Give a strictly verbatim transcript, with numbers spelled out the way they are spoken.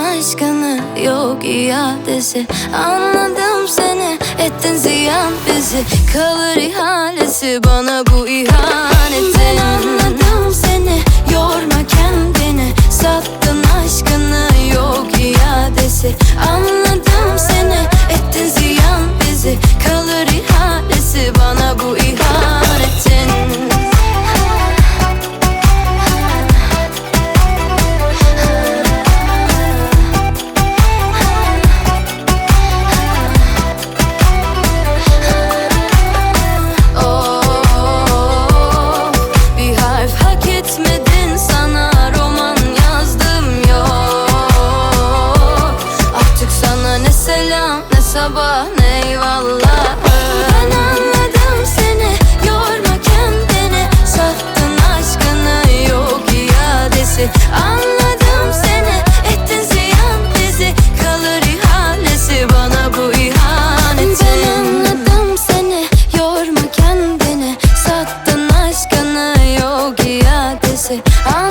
aşkını, yok iadesi. Anladım seni, ettin ziyan bizi. Kalır ihalesi bana bu ihanetin. Ben anladım seni, yorma kendini. Sattın aşkını, yok iadesi. Anladım seni, ettin ziyan bizi. Kalır ihalesi bana bu ihanetin. Sabah ne eyvallah. Ben anladım seni, yorma kendini. Sattın aşkını, yok iadesi. Anladım seni, ettin ziyan bizi. Kalır ihalesi bana bu ihanetin. Ben anladım seni, yorma kendini. Sattın aşkını, yok iadesi.